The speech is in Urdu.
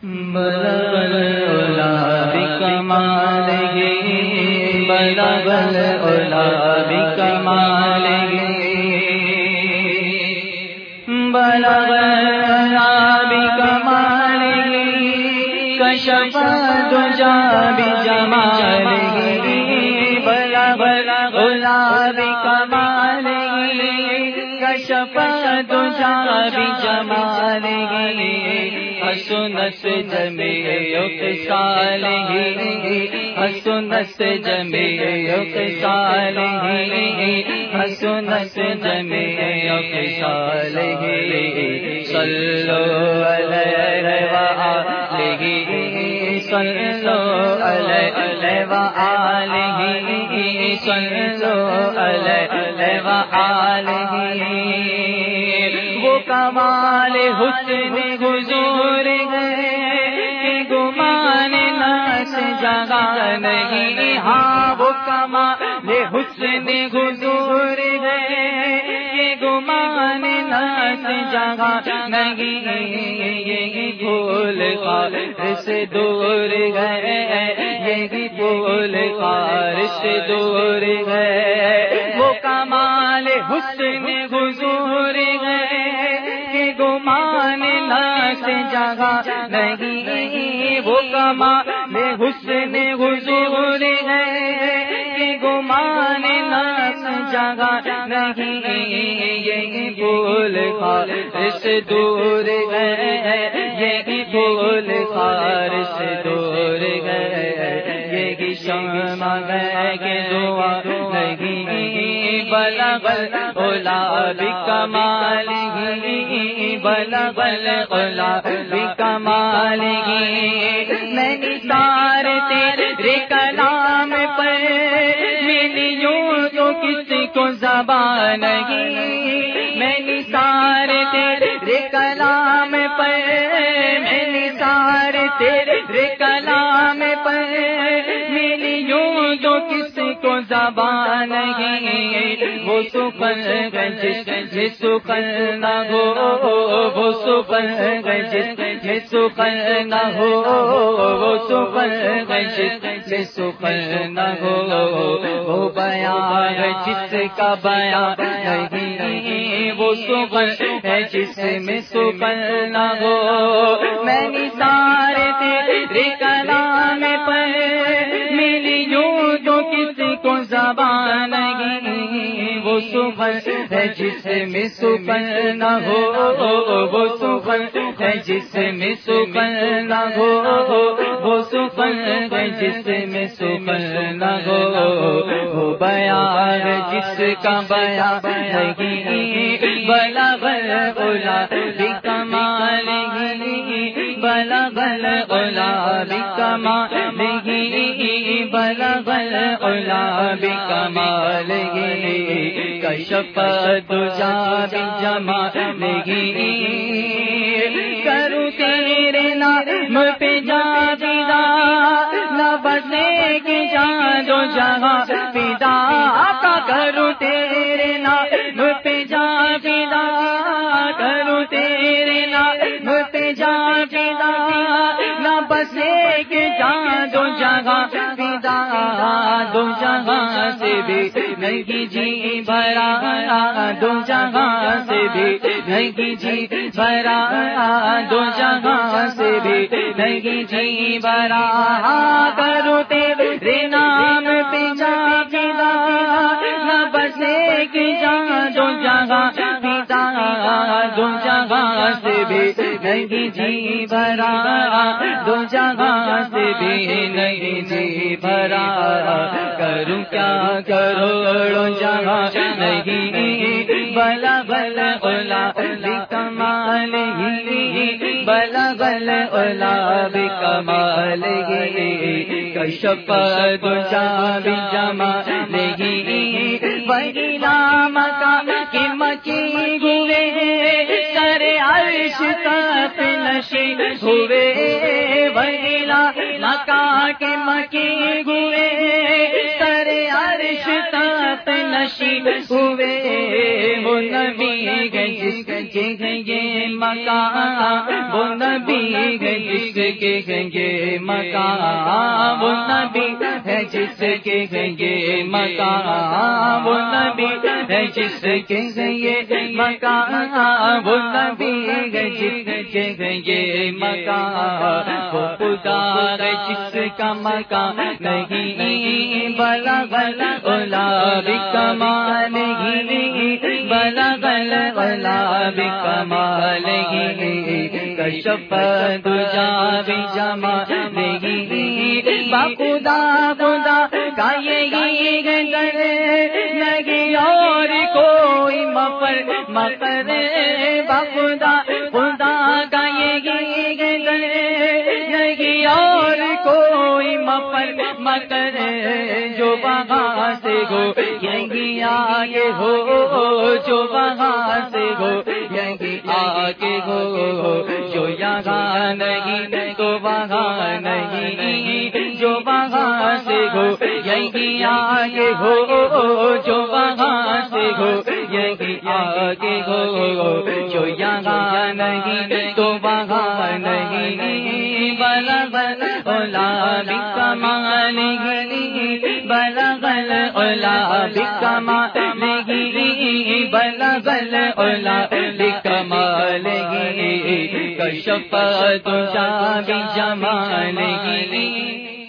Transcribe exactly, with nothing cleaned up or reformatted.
بلغ العلا بکمالہ بلغ العلا بکمالہ بلغ العلا بکمالہ کشف الدجی بجمالہ بلغ العلا بکمالہ کشف الدجی بجمالہ حسنت جمیع خصالہ حسنت جمیع خصالہ حسنت جمیع خصالہ صلو علیہ وآلہ صلو علیہ وآلہ صلو علیہ وآلہ وہ کمال حسن حضور ہے کہ گمان ناس جگہ نہیں، ہاں وہ کمال حسن حضور ہے کہ گمان ناس جگہ نہیں، یہ بھول خار سے دور گئے، یہ بھول خار سے دور گئے، وہ کمال حسن حضور ہے کہ گمان ناس جگہ نہیں، وہ کمال حسن حضور ہے کہ گمان ناس جگہ نہیں، یہ بھول خار سے دور گئے، یہ بھول خار سے دور گئے، یہ شمع گئے کہ دعا نہیں، بلغ العلا بکمالہ بلغ العلا بکمالہ میں نثار تیرے کلام پر ملی یوں تو کسی کو زبان نہیں، میں نثار تیرے کلام پر میں نثار تیرے کلام پر ملی یوں تو کسی کو زبان نہیں، وہ سخن جس جس سخن نہ ہو وہ سخن جس جس سخن نہ ہو وہ سخن جس جس سخن نہ ہو وہ بیان جس کا بیان نہیں، وہ سخن ہے جس میں سخن نہ ہو، میں نثار تیرے کلام پر ملی یوں تو کسی کو زبان نہیں، وہ سخن ہے جس میں سخن نہ ہو وہ سخن ہے جس میں سخن نہ ہو وہ سخن ہے جس میں سخن نہ ہو، وہ بیان جس کا بیان نہیں، بلغ العلا بکمالہ بلغ العلا بکمالہ بلغ العلا بکمالہ کشف الدجی بجمالہ کروں تیرے نام پہ جاویدہ نہ بسے کی جان و جہاں فدا کا، کروں تیرے نام پہ جاویدہ کروں تیرے نام پہ جاویدہ نہ بسے کی جان و جہاں فدا، دو جہاں سے بھی نہیں جی بھرا دو جہاں سے بھی نہیں جی بھرا دو جہاں سے بھی نہیں جی بھرا، کرو تیرے نام پہ جاویدہ نہ بسے کی جان دو جہاں پیتا، دو جہاں سے بھی نہیں جی بھرا دو جہاں سے بھی نہیں جی بھرا، کروں کیا کروڑوں جہاں نہیں، بلغ العلا بکمالہ بلغ العلا بکمالہ کشف الدجی بجمالہ وہی نام کا کہ مکی ہوئے سر عرش تک نشین ہوئے، وہی نام کا کہ مکی ہوئے سر عرش تحت نشی ہوئے وہ نبی ہے جس کے ہیں یہ مقام، وہ نبی ہے جس کے ہیں یہ مقام، وہ نبی ہے جس کے ہیں یہ مقام، وہ نبی ہے جس کے ہیں یہ مقام، وہ نبی ہے جس کے ہیں یہ مقام، وہ خدا ہے جس کا مقام نہیں بلغ العلا بکمالہ، بلغ العلا بکمالہ، کشف دجا بجمالہ، بخدا خدا کا یہی گھر نہیں اور کوئی مفر مفر، بخدا خدا کا یہی گھر نہیں اور کوئی مفر مکر، جو وہاں سے ہو یہیں آگے ہو، جو وہاں سے ہو یہیں آگے ہو، جو یہاں نہیں تو وہاں نہیں، جو وہاں سے ہو یہیں آگے ہو، جو وہاں سے ہو یہیں آگے ہو، جو یہاں نہیں تو وہاں نہیں، بلغ العلا بکمالہ، بلغ العلا بکمالہ، بلغ العلا بکمالہ، کشف دجا بجمالہ۔